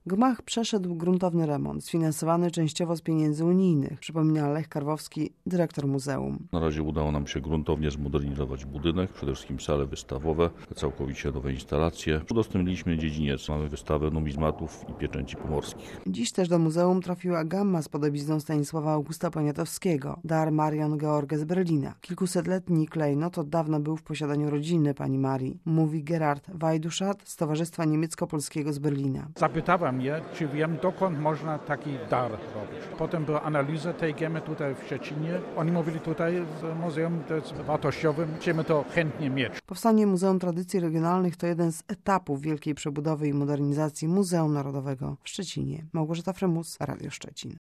Gmach przeszedł gruntowny remont, sfinansowany częściowo z pieniędzy unijnych, przypomina Lech Karwowski, dyrektor muzeum. Na razie udało nam się gruntownie zmodernizować budynek, przede wszystkim sale wystawowe, całkowicie nowe instalacje. Udostępniliśmy dziedziniec, mamy wystawę numizmatów i pieczęci pomorskich. Dziś też do muzeum trafiła gamma z podobizną Stanisława Augusta Poniatowskiego, dar Marion George z Berlina. Kilkusetletni klejnot od dawna był w posiadaniu rodziny pani Marii, mówi Gerard Wajduszat z Towarzystwa Niemiecko-Polskiego z Berlina. Zapytałem je, czy wiem, dokąd można taki dar robić. Potem była analiza tej gemy tutaj w Szczecinie. Oni mówili tutaj w muzeum, to jest wartościowym, chcemy to chętnie mieć. Powstanie Muzeum Tradycji Regionalnych to jeden z etapów wielkiej przebudowy i modernizacji Muzeum Narodowego w Szczecinie. Małgorzata Frymus, Radio Szczecin.